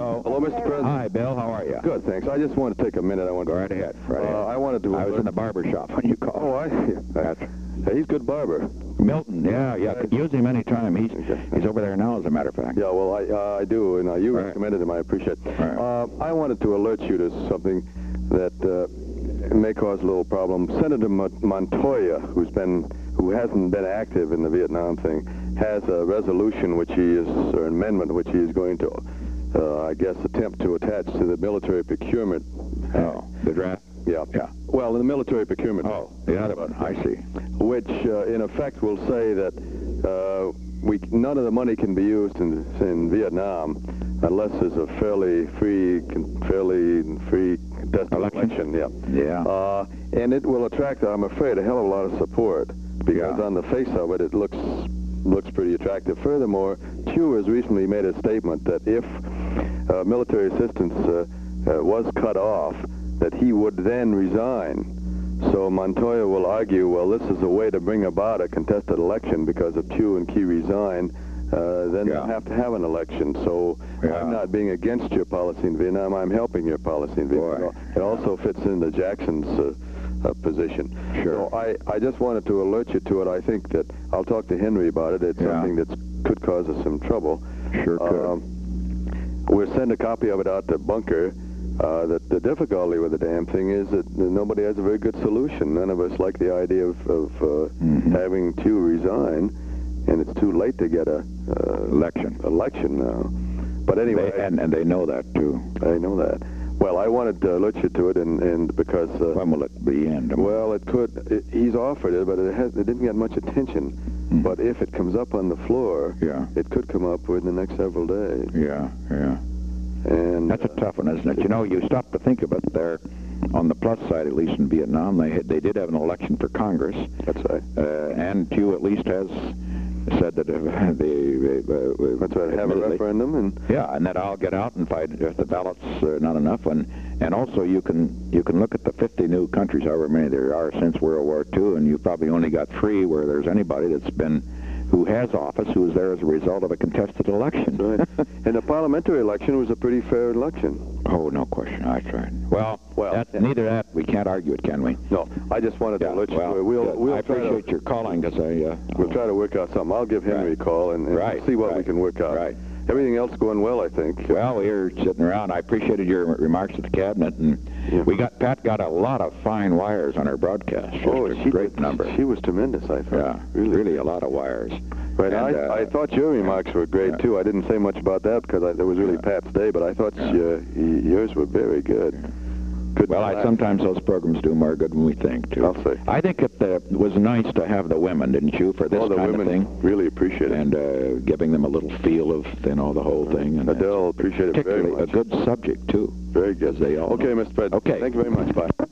Hello. Hello, Mr. President. Hi, Bill. How are you? Good, thanks. I just wanted to take a minute. Go right ahead. Right ahead. I wanted to... I was in the barber shop when you called. Oh, I see. Hey, he's a good barber. Milton, yeah. Use him anytime. He's over there now, as a matter of fact. Yeah, well, I do, and you recommended him. I appreciate it. I wanted to alert you to something that may cause a little problem. Senator Montoya, who hasn't been active in the Vietnam thing, has a resolution or amendment which he is going to, I guess, attempt to attach to the military procurement. Oh, the draft? Yeah. Well, in the military procurement. Oh, the other one. I see. Which, in effect, will say that none of the money can be used in Vietnam unless there's a fairly free contested election. Yeah. And it will attract, I'm afraid, a hell of a lot of support because on the face of it, it looks pretty attractive. Furthermore, Thieu has recently made a statement that if military assistance was cut off, that he would then resign. So Montoya will argue, well, this is a way to bring about a contested election because if Thieu and Key resign, then they'll have to have an election. So I'm not being against your policy in Vietnam. I'm helping your policy in Vietnam. It also fits into Jackson's position. Sure. So I just wanted to alert you to it. I think that I'll talk to Henry about it. It's something that could cause us some trouble. Sure could. We'll send a copy of it out to Bunker. The difficulty with the damn thing is that nobody has a very good solution. None of us like the idea of having Thieu resign, and it's too late to get a election now. But anyway, and they know that too. I know that. Well, I wanted to alert you to it, and because when will it be in? Well, it could. He's offered it, but it didn't get much attention. But if it comes up on the floor, it could come up within the next several days. Yeah. And that's a tough one, isn't it? You know, you stop to think of it there. On the plus side, at least in Vietnam, they did have an election for Congress. That's right. And Thieu at least has said that that's right. Have a referendum and and that I'll get out and fight if the ballots are not enough. And also you can look at the 50 new countries, however many there are since World War II, and you've probably only got 3 where there's anybody who has office, who is there as a result of a contested election. Right. And the parliamentary election was a pretty fair election. Oh, no question. That's right. Well, neither that, we can't argue it, can we? No, I just wanted to let you know. I appreciate your calling, because we'll try to work out something. I'll give Henry a call and see what we can work out. Right. Everything else going well, I think. Well, we're sitting around. I appreciated your remarks at the cabinet, and Pat got a lot of fine wires on her broadcast. She great number. She was tremendous, I thought. Yeah, really a lot of wires. Right. And, I thought your remarks were great too. I didn't say much about that because it was really Pat's day, but I thought yours were very good. Well, sometimes those programs do more good than we think, too. I'll say. I think it was nice to have the women, didn't you, for this kind of thing? The women really appreciate it. And giving them a little feel of, the whole thing. And Adele appreciated it very much. A good subject, too. Very good. As they all know. Okay, Mr. President. Okay. Thank you very much. Bye.